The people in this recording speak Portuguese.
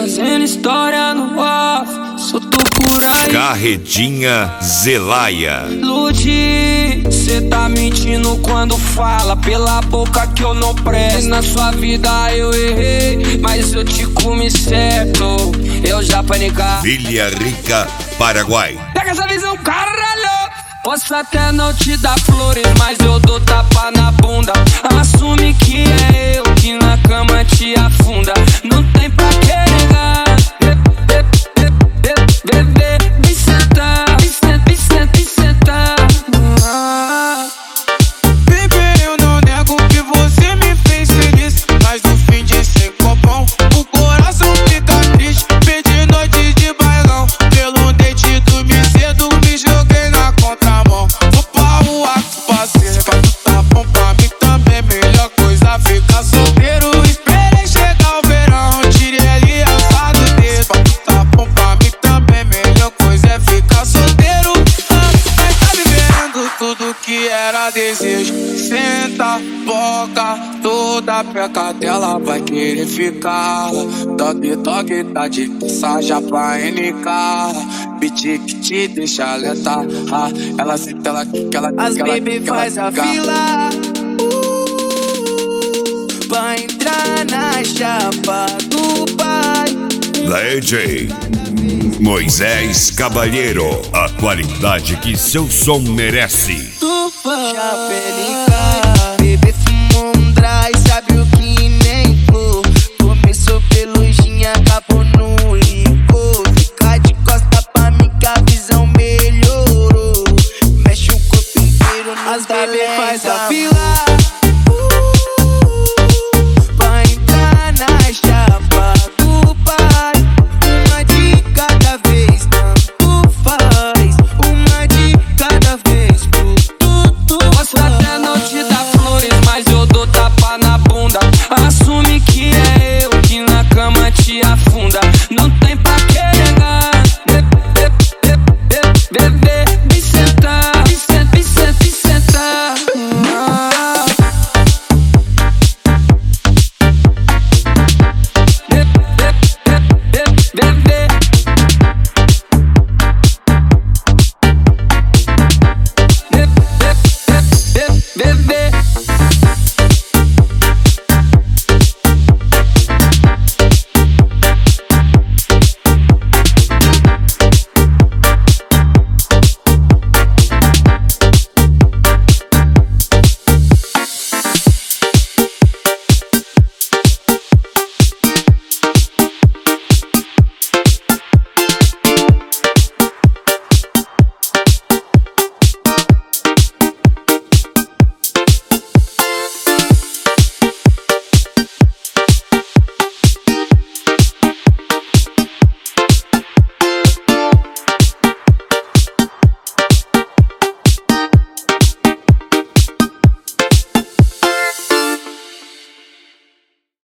fazendo história no off, solto por aí. Carretinha Zelaya. Ludi, cê tá mentindo quando fala pela boca que eu não presto. Na sua vida eu errei, mas eu te comi certo. Eu já panicar. Vila Rica, Paraguai. Pega essa visão, caralho. Posso até não te dar flores, mas eu dou tapa na bunda. Assume que é eu que na cama te afunda. Não tem pra que negar. Bebê, me sentar, me sentar. Bebê, eu não nego que você me fez feliz, mas no fim de sem copão, o coração fica triste. Perdi noite de bailão, pelo dente dormi cedo, me joguei na contramão. Vou pra rua com parceiro, pra tu tá bom pra mim também. Melhor coisa ficar solteiro. Esperei chegar o verão, tirei aliança do dedo. Pra tu tá bom pra mim também. Melhor coisa é ficar solteiro. Mas tá vivendo tudo que era desejo. Senta, boca, toda peca dela vai querer ficar. Toque, toque, tá de mensagem pra NK. Beat que te deixa alerta. Ela senta, ela quica, ela quica. As baby faz a fila pra entrar na chapa do pai. DJ Moisés Cabalheiro. A qualidade que seu som merece. Já